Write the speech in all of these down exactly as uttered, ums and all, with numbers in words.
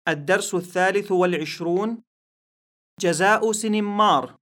الدرس الثالث والعشرون: جزاء سنمار.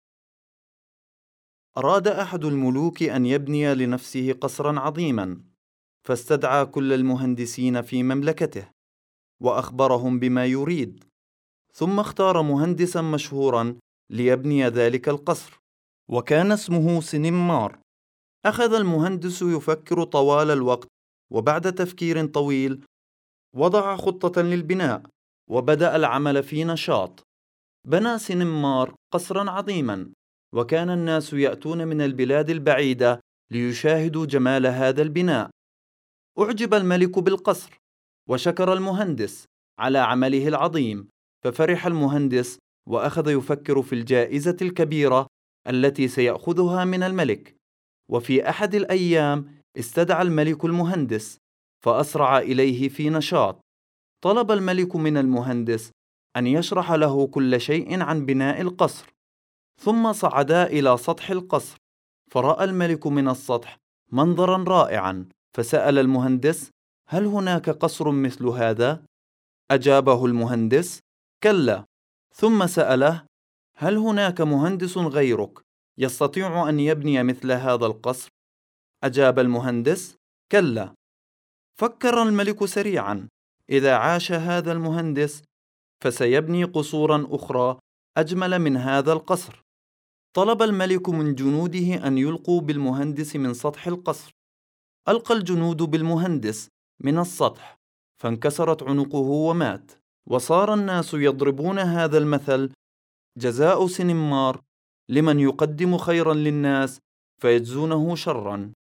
أراد أحد الملوك أن يبني لنفسه قصرا عظيما، فاستدعى كل المهندسين في مملكته وأخبرهم بما يريد، ثم اختار مهندسا مشهورا ليبني ذلك القصر، وكان اسمه سنمار. أخذ المهندس يفكر طوال الوقت، وبعد تفكير طويل وضع خطة للبناء وبدأ العمل في نشاط. بنى سنمار قصرا عظيما، وكان الناس يأتون من البلاد البعيدة ليشاهدوا جمال هذا البناء. أعجب الملك بالقصر وشكر المهندس على عمله العظيم، ففرح المهندس وأخذ يفكر في الجائزة الكبيرة التي سيأخذها من الملك. وفي أحد الأيام استدعى الملك المهندس فأسرع إليه في نشاط. طلب الملك من المهندس أن يشرح له كل شيء عن بناء القصر. ثم صعدا إلى سطح القصر، فرأى الملك من السطح منظرا رائعا، فسأل المهندس: هل هناك قصر مثل هذا؟ أجابه المهندس: كلا. ثم سأله: هل هناك مهندس غيرك يستطيع أن يبني مثل هذا القصر؟ أجاب المهندس: كلا. فكر الملك سريعا: إذا عاش هذا المهندس فسيبني قصورا أخرى أجمل من هذا القصر. طلب الملك من جنوده أن يلقوا بالمهندس من سطح القصر. ألقى الجنود بالمهندس من السطح، فانكسرت عنقه ومات. وصار الناس يضربون هذا المثل: جزاء سنمار لمن يقدم خيرا للناس فيجزونه شرا.